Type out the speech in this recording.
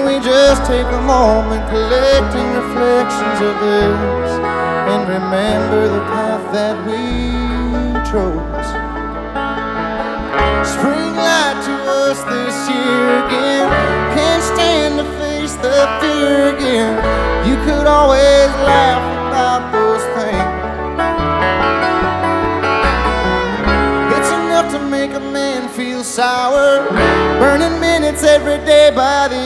we just take a moment collecting reflections of this and remember the path that we chose? Spring light to us this year again. Can't stand to face the fear again. You could always laugh about those things. It's enough to make a man feel sour, burning minutes every day by the